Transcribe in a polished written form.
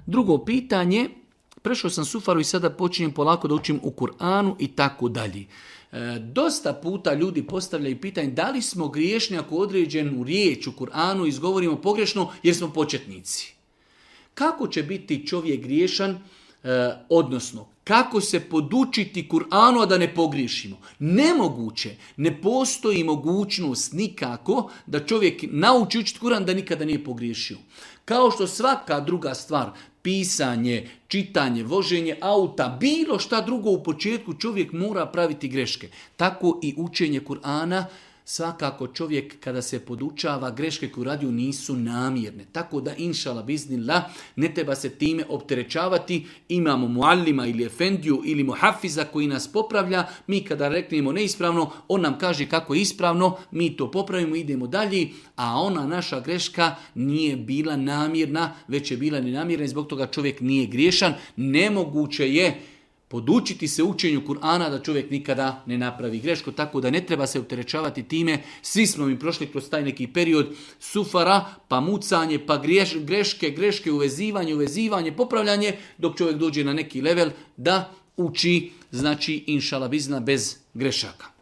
Drugo pitanje, prešao sam sufaru i sada počinjem polako da učim u Kur'anu i tako dalje. Dosta puta ljudi postavljaju pitanje da li smo griješni ako određenu riječ u Kur'anu izgovorimo pogrešno jer smo početnici. Kako će biti čovjek griješan, odnosno kako se podučiti Kur'anu a da ne pogriješimo? Nemoguće, ne postoji mogućnost nikako da čovjek nauči učiti Kur'an da nikada nije pogriješio. Kao što svaka druga stvar, pisanje, čitanje, voženje auta, bilo šta drugo u početku čovjek mora praviti greške. Tako i učenje Kur'ana, svakako čovjek kada se podučava, greške koje radio nisu namjerne. Tako da inšala biznillah ne treba se time opterećavati. Imamo muallima ili efendiju ili muhafiza koji nas popravlja. Mi kada reknemo neispravno, on nam kaže kako je ispravno, mi to popravimo, idemo dalje. A ona naša greška nije bila namjerna, već je bila nenamjerna i zbog toga čovjek nije griješan. Nemoguće je podučiti se učenju Kur'ana da čovjek nikada ne napravi grešku, tako da ne treba se opterećavati time. Svi smo mi prošli kroz taj neki period sufara, pa mucanje, pa greške, uvezivanje, popravljanje, dok čovjek dođe na neki level da uči, znači inšala bizna bez grešaka.